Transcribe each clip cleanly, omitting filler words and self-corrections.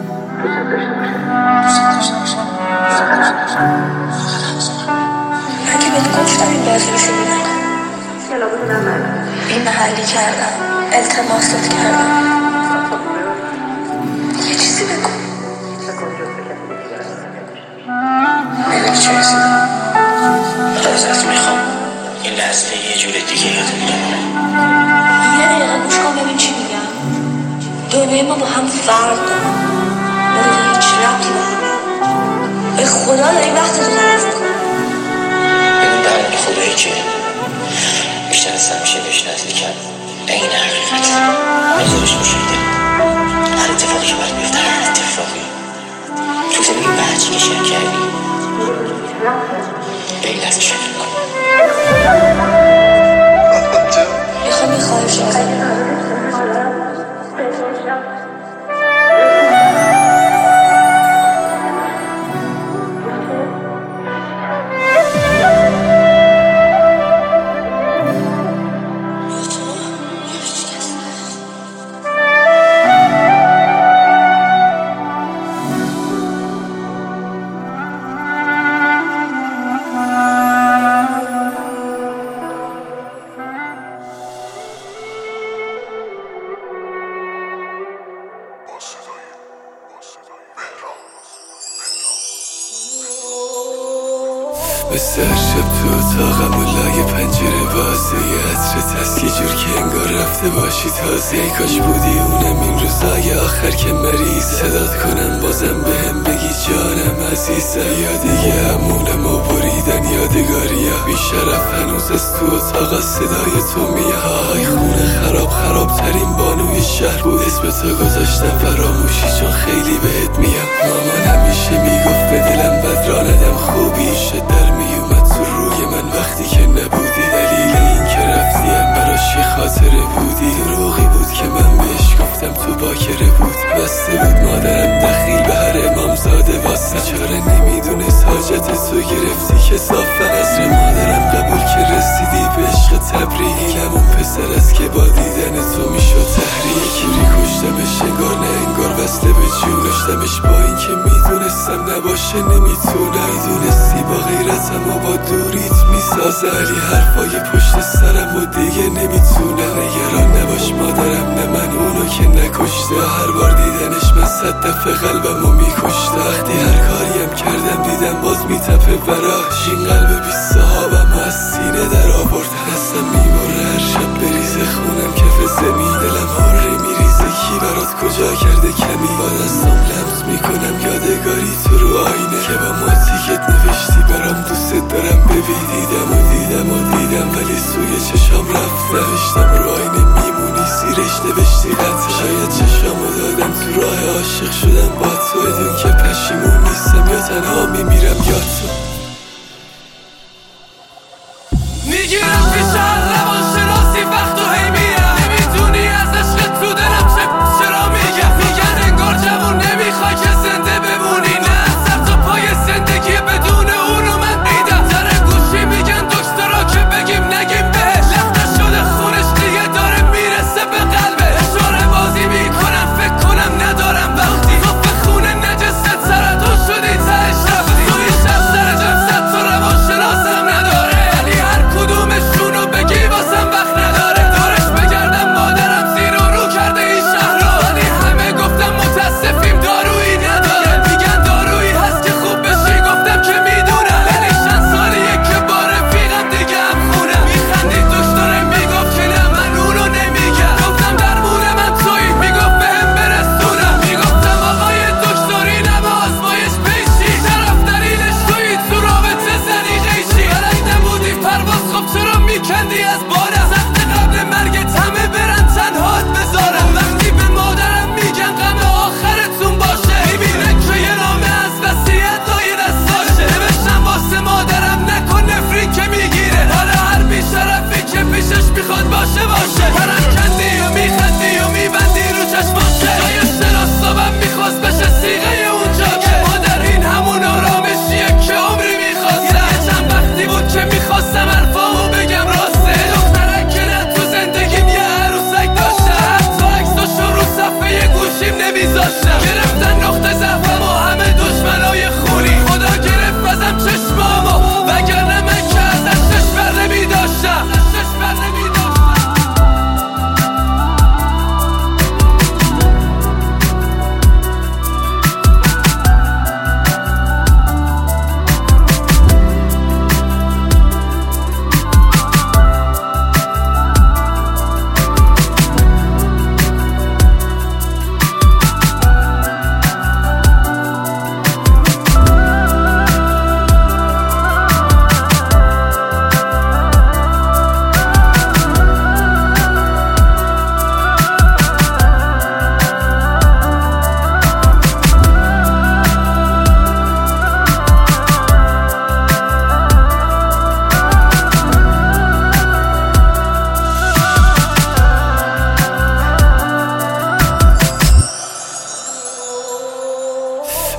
اگه بهت گفتم این بازی رو شروع نکن، این محلی کردم، التماست کردم، یه چیزی بگو. میدونی چه رسیدم؟ ازت میخوام این لحظه یه جور دیگه یادت بمونه. یه دقیقه گوش کن ببین چی میگم. دنیای ما با هم فرق داره، نداره هیچ ربطی به هم. به خدا داری وقت رو ضرف میکنم. ببین در مورد خدایی که بیشتر از همیشه بهش نزدیکم، این حقیقت نظرش مشاهده. هر اتفاقی که باید بیفته، هر اتفاقی تو زندگی بحثی که شرک کردی به این لحظه شکل کن. میخوام یه خواهش ازت. مثل هر شب تو اتاقم و لای پنجره بازه یه عطرت هست یه جور که انگار رفته باشی تازه. ای کاش بودی اونم این روزای آخر که مریض صدات کنم بازم بهم بگی جانم عزیز. یا دیگه همونم و بریدن یادگاری ها بیشرف هنوز از تو اتاق صدای تو میای. خونه خراب ترین بانوی شهر بود، اسم تو گذاشتم فراموشی چون خیلی بهت میام. مامان همیشه میگفت به دلم بد را ندم، خوبی شد در میومد تو روی من وقتی که نبودی. دلیل این که رفتی هم براش یه خاطره بودی، دروغی بود که من بهش گفتم تو باکره بود. بسته بود مادرم دخیل به هر امامزاده واسه، چاره نمیدونست حاجت تو گرفتی که صافن عصر مادرم قبول که رسیدی به عشق تبریک. همون پسر است که با دیدن تو میشد تحریک. کشتمش انگار نه انگار بسته به جون داشتمش، با این که میدونستم نباشه نمیتونه. میدونستی با غیرتم و با دوریت میسازه، علی حرفای پشت سرم و دیگه نمیتونه. نگران نباش مادرم نه من اونو که نکشته، هر بار دیدنش من 100 دفعه قلبمو میکشته. وقتی هر کاریم کردم دیدم باز میتپه براش، این قلب بی صحابم از سینه در آوردن. اصلا میبره هر شب بریزه خونم کف زمین، دلم هره میریزه کی برات کجا کرده کمی. با دستم لمس میکنم یادگاری تو رو آینه که با ما تیکت نوشتی برام دوست دارم ببین. دیدم ولی سوی چشام رفت، نوشتم رو آینه میمونی زیرش نوشتی قطع. شاید چشامو دادم تو راه عاشق شدم با تو، بدون که پشیمون نیستم یا تنها میمیرم یا تو. میگیرم پیش هر روان شناسی وقت و هی میرم، نمیدونی از عشق تو دلم چرا میگن انگار جوون نمیخوای که زنده بمونی. نه سر تا پای زندگی بدون اونو من دیدم، داره گوشی میگن دکترا که بگیم نگیم بهش. لخته شده خونش دیگه داره میرسه به قلبه، اشاره بازی میکنم فکر کنم ندارم وقتی. تو به خونه نجسه سرطان شدی تهش رفتی، توی شب سر جا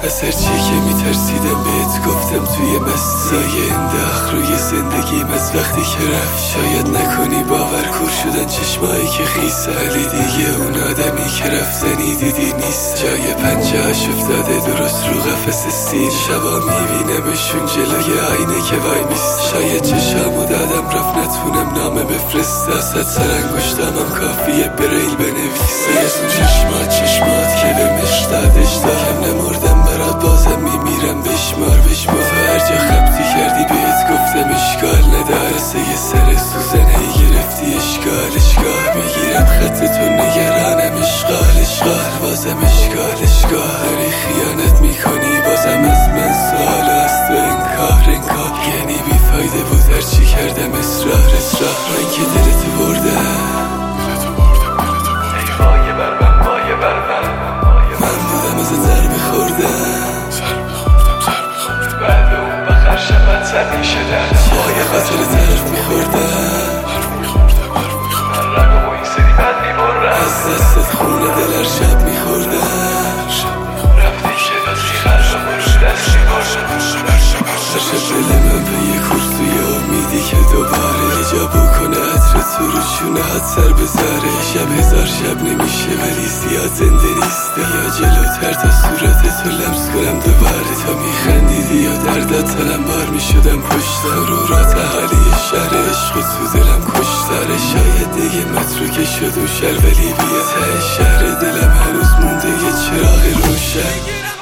از هرچی که میترسیدم بهت گفتم توی مسای انداخ روی زندگیم از وقتی که رفت. شاید نکنی باور کور شدن چشمایی که خیسه، ولی دیگه اون آدمی که رفتنی دیدی نیست. جای پنجه‌اش افتاده درست رو قفس سیر، شبا میبینمشون جلوی آینه که وای میست. شاید چشامو دادم رفت نتونم نامه بفرستم، صد سر انگشتامم کافیه بریل بنویسه. از اون چشمات که به مشتادش دارم نمردم برات بازم میمیرم بشمار تو هر جا خبتی کردی بهت گفتم اشکال نداره، یه سر سوزن هی گرفتی اشکال میگیرم خطتو نگرانم اشغال بازم اشکال داری خیانت میکنی بازم از من سوال از تو انکار یعنی بیفایده بود هرچی کردم اصرار من که دلتو بردم من بودم از ضرب خوردم بعد اون بخر شبت سر میشدم جای خاطر طرف میخوردم من رقم و این سری بد میبرم از دستت خونه دلر شب میخوردم رفتی که دادی خرم و رو دست میبرم شب دل من به یه کرسوی امیدی که دوباره یه جا بکنه عطر تو رو چونهات سر بذاره. شب هزار شب نمیشه ولی زیاد زنده نیست، بیا جلوتر تا صورت تو لمس کنم دوباره. تا میخندیدی یا دردت تنم بار میشدم پشت رو را تحالی شهر عشق تو دلم کشتاره. شاید دیگه متروکه شد و شهر ولی بیا ته شهر دلم هنوز مونده یه چراغ روشن.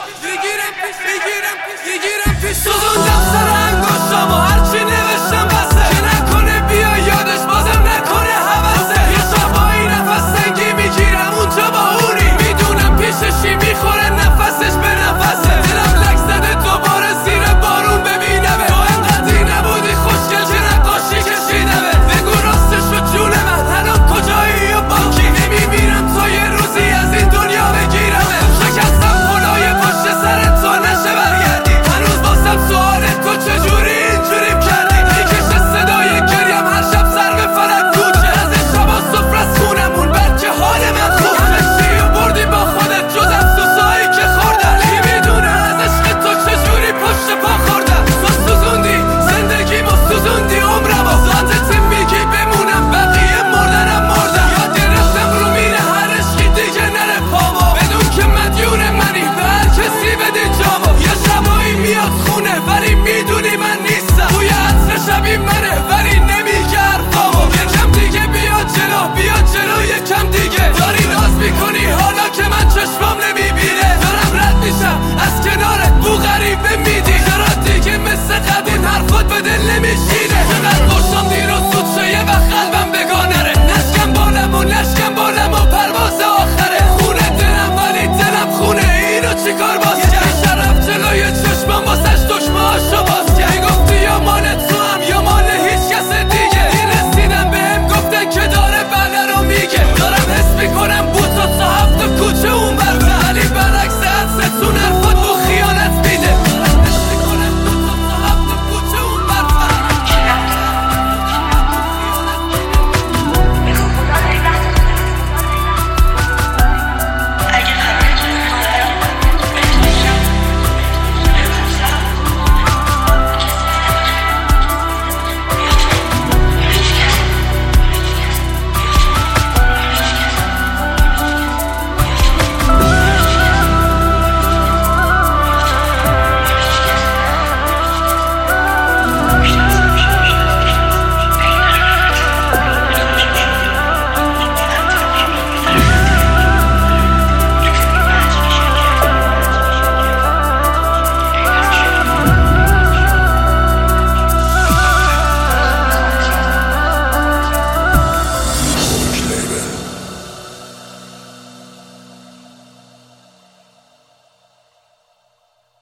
سوزوندم سر انگشتم و هرچی نوشتم بسه که نکنه بیا یادش بازم نکنه حوثه. یه شبایی نفس سنگی میگیرم اونجا با اونی میدونم پیششی میخوره نفسش به نفسه. دلم لک زده دوباره زیر بارون ببینمه، تو انقدی نبودی خوشگل که نقاشی کشیدمه. بگو راستش و جون من الان کجایی و باکی نمیبینم تا یه روزی از این دنیا بگیرمه. شکستم خدای پشت سر تو نشه برگردی، سوال تو چجوری اینجوریم کردی. میکشه صدای گریم هر شب سر به فلک کوچه از این شبا صفر از خونمون بلکه حال من خوب همشی و بردی با خودت جز افسوسایی که خوردن. کی میدونه از عشق تو چجوری پشت پا خوردن. تو سوزوندی زندگیمو سوزوندی عمرم و ذاتت میگی بمونم بقیه مردنم مردم. یاد گرفتم رو میره هر عشقی دیگه نره پامو، بدون که مدیون منی به هر کسی بدی جامو. یه شبایی میاد خونه ولی میدونی من نیستم، توی عطر شبی منه ولی نمیگه حرفامو. یکم دیگه بیا جلو یکم دیگه داری ناز میکنی حالا که من چشمام نمیبینه. دارم رد میشم از کنارت بو غریبه میدی، چرا دیگه مثل قدیم حرفات به دل نمیشینه. چقدر خوشم دیروز زود شه یه وقت قلبم بگانره، نشکم بالم و پرواز آخره. خونه دلم ولی دلم خونه، اینو چیکار باز